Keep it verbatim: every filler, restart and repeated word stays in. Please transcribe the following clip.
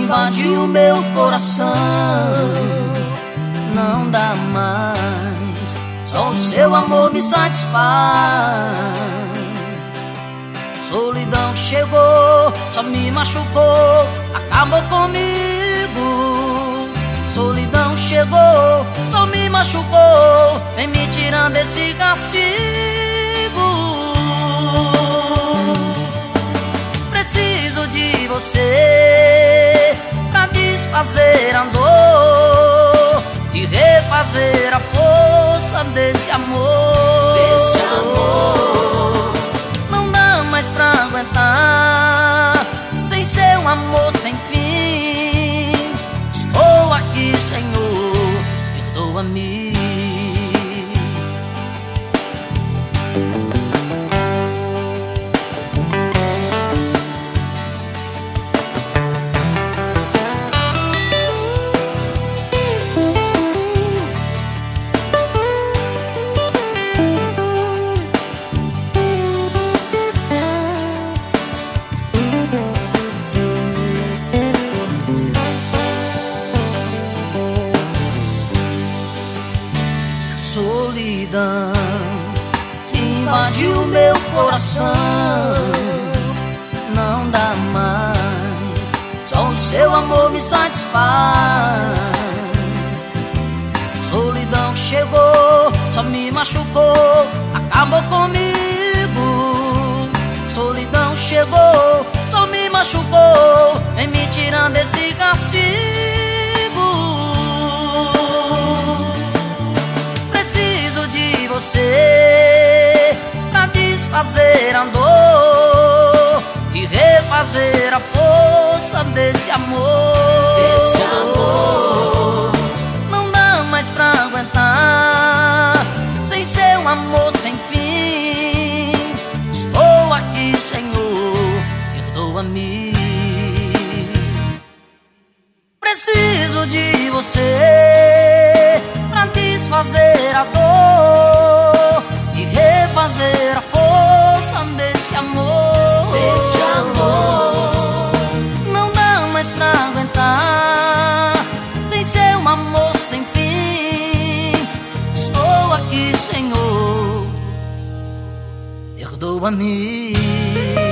invadiu meu coração. Não dá mais, só o seu amor me satisfaz. Solidão chegou, só me machucou, acabou comigo. Solidão chegou, só me machucou, vem me tirando desse castigo. Preciso de você pra desfazer a dor e refazer a força desse amor. Desse amor. Não dá mais pra aguentar sem seu amor sem fim. Estou aqui, Senhor, perdoa-me. Solidão que invadiu meu coração. Não dá mais, só o seu amor me satisfaz. Solidão chegou, só me machucou, acabou comigo. Solidão chegou, só me machucou, vem me tirando desse castigo. Você pra desfazer a dor e refazer a força desse amor. Desse amor. Não dá mais pra aguentar sem seu amor sem fim. Estou aqui, Senhor, perdoa-me. Preciso de você pra desfazer a dor e refazer a força desse amor. Desse amor. Não dá mais pra aguentar sem seu amor sem fim. Estou aqui, Senhor, perdoa-me.